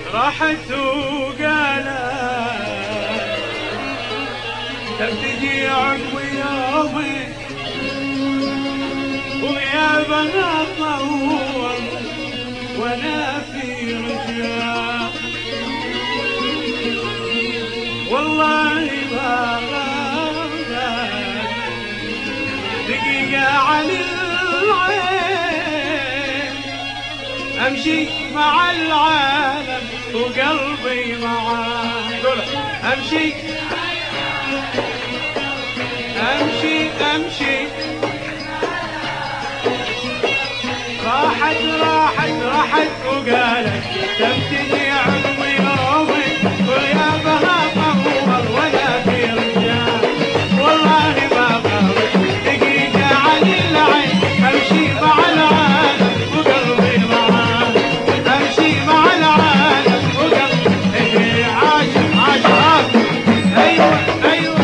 راحت وقالت تبتجي عقب يومي وغيابها طول وانا في رجاء، والله ما غابت دقيقة عن العين، امشي مع العالم وقلبي معاه، امشي امشي امشي. راحت وقالت تبتدي عقب يومي وغيابها طول وانا في رجال، والله ما غابت دقيقة عن العين، امشي مع العالم وقلبي معاه، امشي مع العالم وقلبي عاشق. ايوه ايوه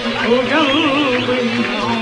وقلبي